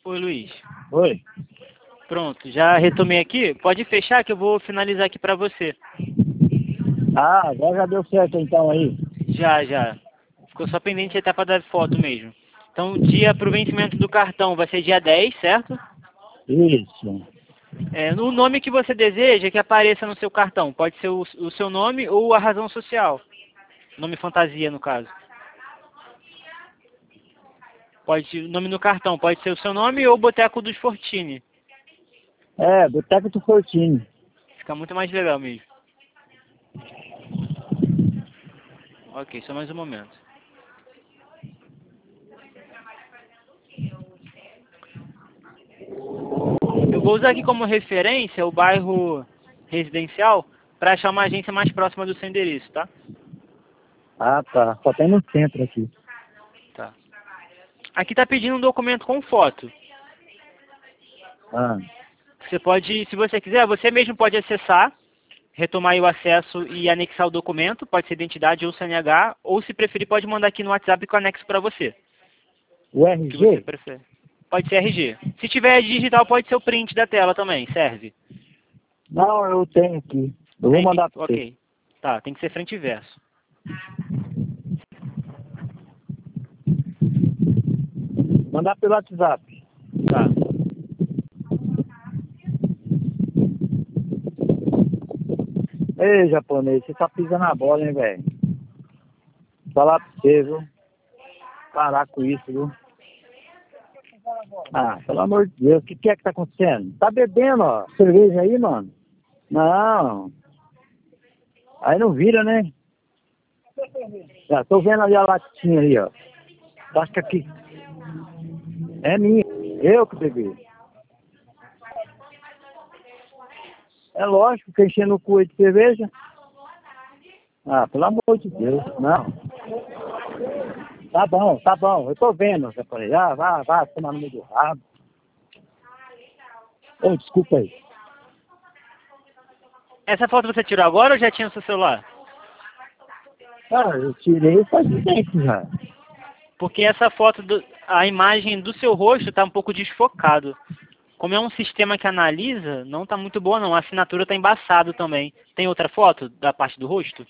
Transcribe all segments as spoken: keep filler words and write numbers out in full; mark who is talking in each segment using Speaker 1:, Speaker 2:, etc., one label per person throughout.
Speaker 1: Oi, Luiz.
Speaker 2: Oi.
Speaker 1: Pronto, já retomei aqui. Pode fechar que eu vou finalizar aqui para você.
Speaker 2: Ah, agora já deu certo então aí.
Speaker 1: Já, já. Ficou só pendente a etapa da foto mesmo. Então, dia para o vencimento do cartão vai ser dia dez, certo?
Speaker 2: Isso.
Speaker 1: É, o nome que você deseja que apareça no seu cartão. Pode ser o, o seu nome ou a razão social. Nome fantasia, no caso. Pode, nome no cartão pode ser o seu nome ou Boteco dos Fortini.
Speaker 2: É, Boteco do Fortini.
Speaker 1: Fica muito mais legal mesmo. Ok, só mais um momento. Eu vou usar aqui como referência o bairro residencial para achar uma agência mais próxima do seu endereço, tá?
Speaker 2: Ah, tá. Só tem no centro aqui.
Speaker 1: Tá. Aqui está pedindo um documento com foto.
Speaker 2: Ah.
Speaker 1: Você pode, se você quiser, você mesmo pode acessar, retomar aí o acesso e anexar o documento, pode ser identidade ou C N H, ou se preferir pode mandar aqui no WhatsApp que eu anexo para você.
Speaker 2: O
Speaker 1: O que você
Speaker 2: R G?
Speaker 1: prefere. Pode ser R G. Se tiver digital, pode ser o print da tela também, serve.
Speaker 2: Não, eu tenho aqui. Eu vou
Speaker 1: Tem,
Speaker 2: mandar
Speaker 1: tem,
Speaker 2: pra você.
Speaker 1: ok. Tá, tem que ser frente e verso.
Speaker 2: Mandar pelo WhatsApp.
Speaker 1: Tá.
Speaker 2: Ei, japonês, você tá pisando na bola, hein, velho? Falar pra você, viu? Parar com isso, viu? Ah, pelo amor de Deus, o que, que é que tá acontecendo? Tá bebendo, ó, cerveja aí, mano? Não. Aí não vira, né? Já tô vendo ali a latinha ali, ó. Acho que aqui é minha. Eu que bebi. É lógico que enchendo o cu aí de cerveja. Ah, pelo amor de Deus, não. Tá bom, tá bom, eu tô vendo. Eu falei, ah, vá, vá, tomar no meio do rabo. Ô, desculpa aí.
Speaker 1: Essa foto você tirou agora ou já tinha no seu celular?
Speaker 2: Ah, eu tirei faz tempo já.
Speaker 1: Porque essa foto, do, a imagem do seu rosto está um pouco desfocado. Como é um sistema que analisa, não está muito boa não. A assinatura está embaçado também. Tem outra foto da parte do rosto?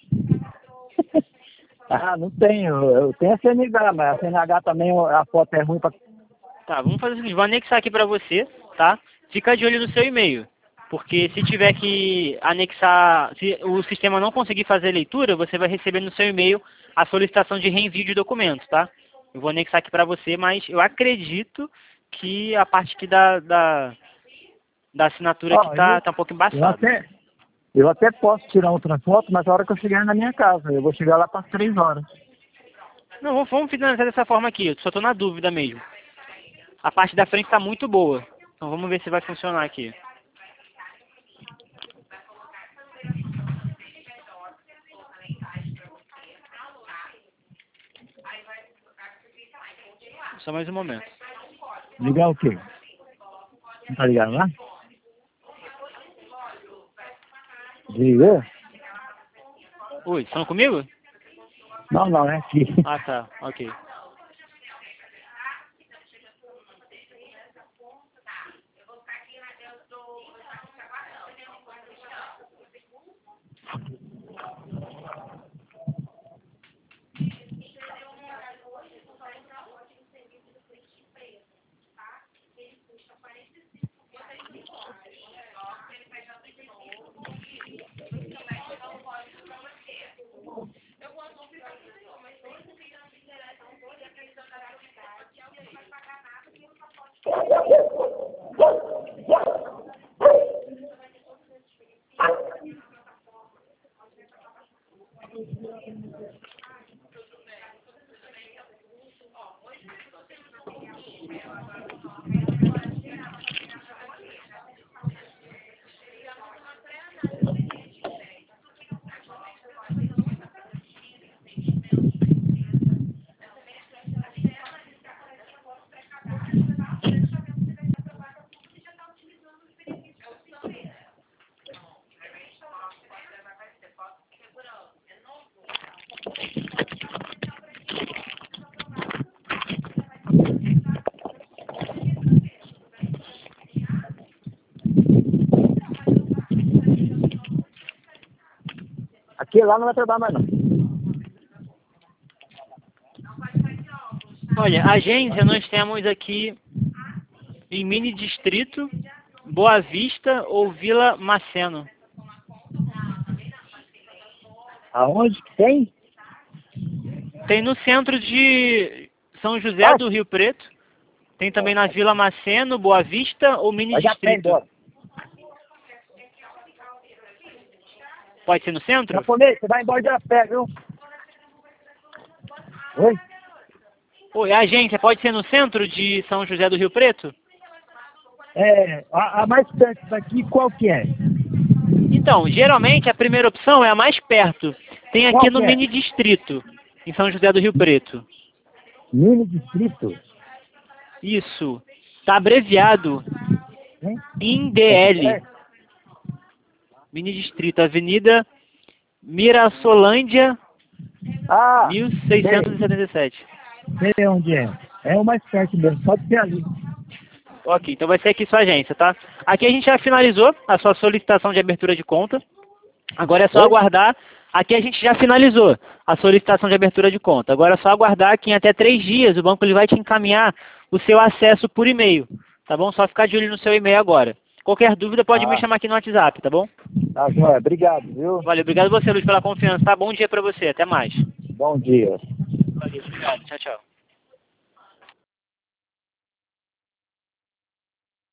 Speaker 2: Ah, não tenho. Eu tenho a C N H, mas a C N H também, a foto é ruim pra...
Speaker 1: Tá, vamos fazer o seguinte, vou anexar aqui para você, tá? Fica de olho no seu e-mail. Porque se tiver que anexar, se o sistema não conseguir fazer a leitura, você vai receber no seu e-mail a solicitação de reenvio de documentos, tá? Eu vou anexar aqui para você, mas eu acredito que a parte aqui da, da, da assinatura aqui
Speaker 2: Ó,
Speaker 1: tá,
Speaker 2: eu,
Speaker 1: tá um pouco
Speaker 2: eu,
Speaker 1: embaçada.
Speaker 2: até, eu até posso tirar outra foto, mas a hora que eu chegar na minha casa, eu vou chegar lá para três horas.
Speaker 1: Não, vamos vamos finalizar dessa forma aqui, eu só estou na dúvida mesmo. A parte da frente está muito boa, então vamos ver se vai funcionar aqui. Só mais um momento.
Speaker 2: Ligar o quê? Não tá ligado lá? Desligou?
Speaker 1: Oi, estão comigo?
Speaker 2: Não, não, é aqui.
Speaker 1: Ah, tá, ok.
Speaker 2: Porque lá não vai trabalhar mais não.
Speaker 1: Olha, agência nós temos aqui em Mini Distrito, Boa Vista ou Vila Maceno.
Speaker 2: Aonde que tem?
Speaker 1: Tem no centro de São José
Speaker 2: Ah.
Speaker 1: do Rio Preto. Tem também na Vila Maceno, Boa Vista ou Mini
Speaker 2: Vai já pé
Speaker 1: Distrito.
Speaker 2: embora.
Speaker 1: Pode ser no centro?
Speaker 2: Japonês, você vai embora de a pé, viu? Oi?
Speaker 1: Oi, a agência pode ser no centro de São José do Rio Preto?
Speaker 2: É, a, a mais perto daqui, qual que é?
Speaker 1: Então, geralmente a primeira opção é a mais perto. Tem aqui
Speaker 2: Qual
Speaker 1: no
Speaker 2: que é?
Speaker 1: Mini Distrito, em São José do Rio Preto.
Speaker 2: Mini Distrito?
Speaker 1: Isso. Está abreviado
Speaker 2: Hein?
Speaker 1: em D L.
Speaker 2: É.
Speaker 1: Mini Distrito, Avenida Mirassolândia,
Speaker 2: Ah,
Speaker 1: mil seiscentos e setenta e sete.
Speaker 2: sei onde é. É o mais perto mesmo, pode ser ali.
Speaker 1: Ok, então vai ser aqui sua agência, tá? Aqui a gente já finalizou a sua solicitação de abertura de conta. Agora é só
Speaker 2: Oi?
Speaker 1: aguardar. Aqui a gente já finalizou a solicitação de abertura de conta. Agora é só aguardar que em até três dias o banco ele vai te encaminhar o seu acesso por e-mail. Tá bom? Só ficar de olho no seu e-mail agora. Qualquer dúvida pode
Speaker 2: Ah.
Speaker 1: me chamar aqui no WhatsApp, tá bom?
Speaker 2: Tá, joia. Obrigado, viu?
Speaker 1: Valeu, obrigado você, Luiz, pela confiança, tá? Bom dia pra você, até mais.
Speaker 2: Bom dia.
Speaker 1: Valeu, obrigado, tchau, tchau.